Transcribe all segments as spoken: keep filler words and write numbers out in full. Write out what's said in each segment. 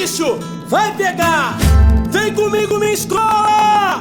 bicho vai pegar. Vem comigo, minha escola.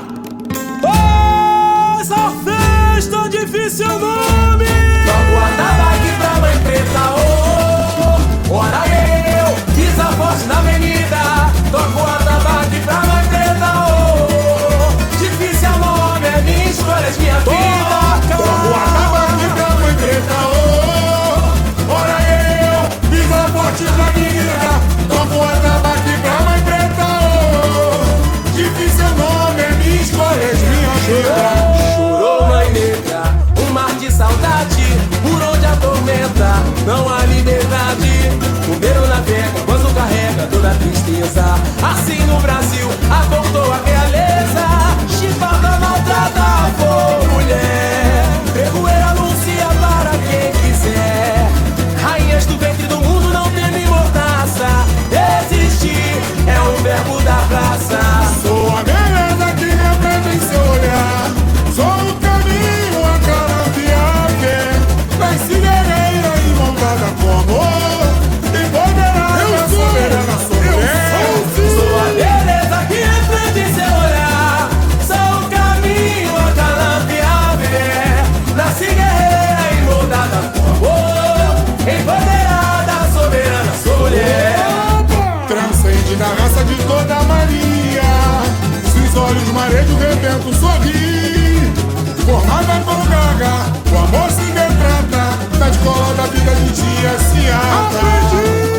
Pois a festa difícil nome. Toco a tabaque pra mãe preta, oh, oh. Ora eu, pisa forte na avenida. Toco a tabaque pra mãe preta, oh. Difícil é o nome, é minha escolha, é minha vida. Toco a tabaque pra mãe preta, oh. Ora eu, pisa forte na avenida. Toco a tabaque pra mãe preta, oh. Difícil é o nome, é minha escolha, é minha vida. Chorou mãe negra, um mar de saudade, por onde a tormenta não há liberdade. O dedo na pega, quando carrega toda a tristeza. Assim no Brasil, apontou a realeza. Chibata maltrata por mulher. Pregoeira anuncia para quem quiser. Rainhas do ventre do mundo não temem mordaça. Existir é um verbo da praça. Sou a beleza que reflete em seu olhar. Sou o caminho, a cara de ave. Nasci guerreira e montada com amor. Empoderada, soberana, soberana. Sou a beleza que reflete em seu olhar. Sou o caminho, a cara de ave. Nasci guerreira e moldada com amor. Empoderada, soberana, sou mulher. Transcende da raça de toda Maria. Se os olhos marejam, de repente sorri. Formada por gaga, o amor se retrata. Na escola da vida de dia se ata.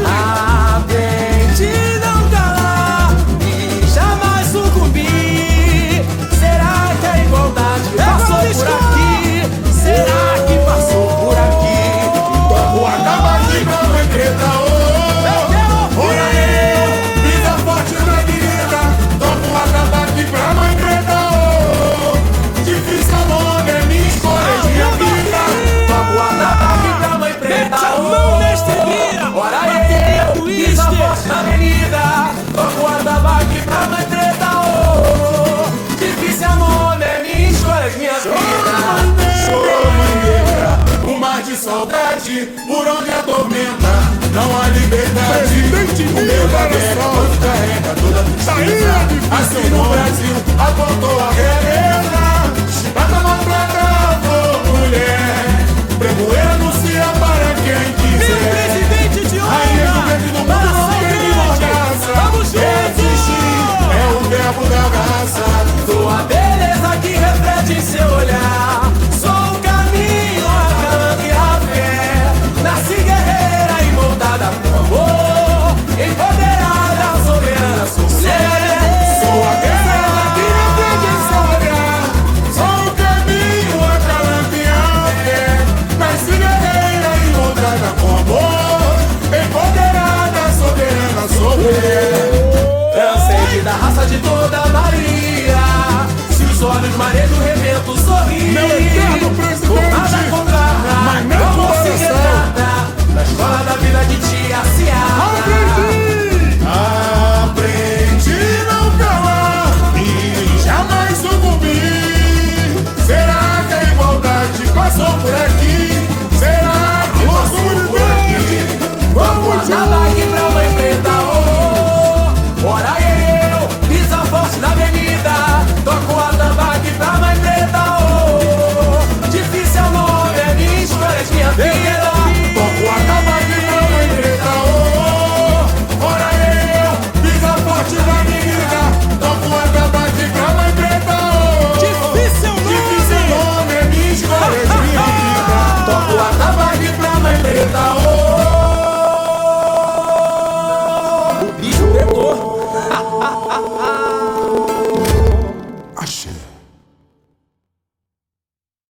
Aprendi não calar e jamais sucumbir. Será que a igualdade passou por aqui? Será que passou por aqui? Toco a tabaque pra mãe preta, oh. Ora eu, vida forte na vida. Toco a tabaque pra mãe preta, oh. Difícil é o nome, é minha escolha, é minha vida. Toco a tabaque pra mãe preta, Mete a mão neste vira. ora eu, pisa forte na avenida. Toco a tabaque pra mãe preta, oh. Difícil é o nome, é minha escolha, é minha vida. Chorou mãe negra, um mar de saudade, por onde a tormenta não há liberdade. O meu da guerra quando carrega toda a tristeza. Assim no Brasil apontou a realeza. Chibata maltrata por mulher. Pregoeira anuncia para quem Meu quiser. presidente de Rainha do honra, ventre do mundo nação não tem grande. mordaça. Vamos juntos. Existir é o verbo da raça. Sou a beleza que reflete em seu olhar. Sou o caminho, a calma e a fé. Nasci guerreira e moldada com amor. Empoderada, soberana, sou mulher. Sou a beleza que reflete em seu olhar. Sou o caminho, a calante e a fé. Nasci guerreira e montada com amor. Empoderada, soberana, sou mulher. Transcende da raça de toda Maria. Se os olhos marejam, o rebento sorri. Meu eterno